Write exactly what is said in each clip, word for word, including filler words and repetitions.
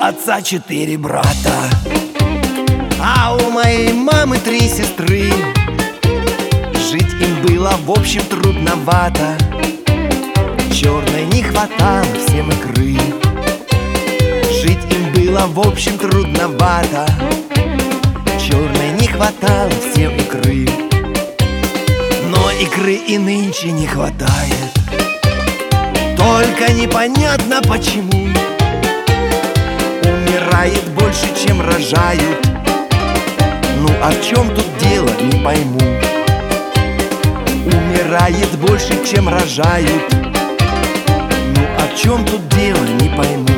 отца четыре брата, а у моей мамы три сестры. Жить им было в общем трудновато, черной не хватало всем икры. Жить им было в общем трудновато, черной не хватало всем икры. Но икры и нынче не хватает, только непонятно почему. Умирает больше, чем рожают. Ну а в чем тут дело, не пойму. Умирает больше, чем рожают. Ну а в чем тут дело, не пойму.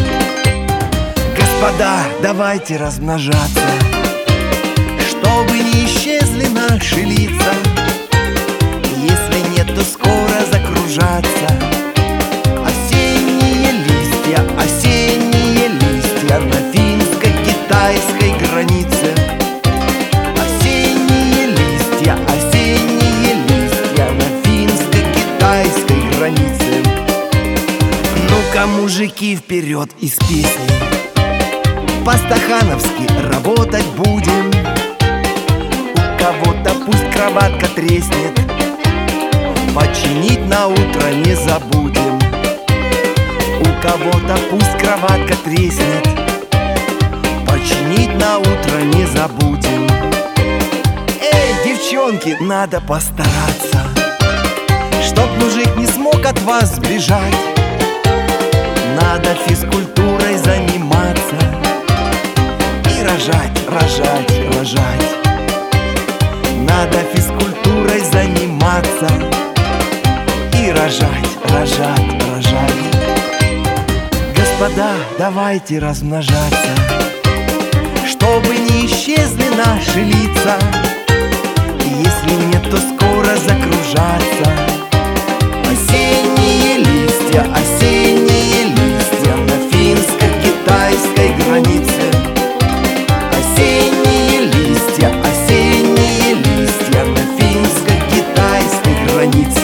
Господа, давайте размножаться, чтобы не исчезли наши лица. Если нет, то скоро закружатся осенние листья, осенние листья на финско-китайской границе. Осенние листья, осенние листья на финско-китайской границе. Ну-ка, мужики, вперед из песни, по-стахановски работать будем. У кого-то пусть кроватка треснет, починить на утро не забудем. У кого-то пусть кроватка треснет, починить на утро не забудем. Эй, девчонки, надо постараться, чтоб мужик не смог от вас сбежать. Надо физкультурой заниматься и рожать, рожать, рожать. Надо физкультурой заниматься и рожать, рожать, рожать. Господа, давайте размножаться, чтобы не исчезли наши лица. Если нет, то скоро закружатся осенние листья, осенние листья на финско-китайской границе. Осенние листья, осенние листья на финско-китайской границе.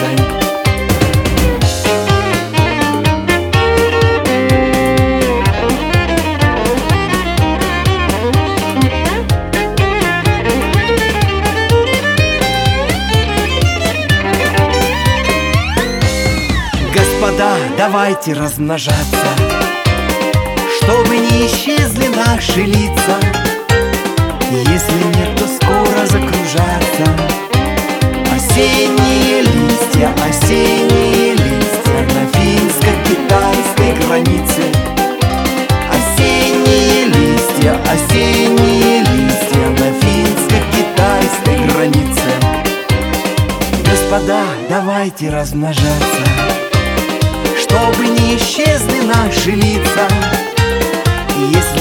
Господа, давайте размножаться, чтобы не исчезли наши лица. Если нет, то скоро закружатся осенние листья, осенние листья на финско-китайской границе. Осенние листья, осенние листья на финско-китайской границе. Господа, давайте размножаться, чтобы не исчезли наши лица. Если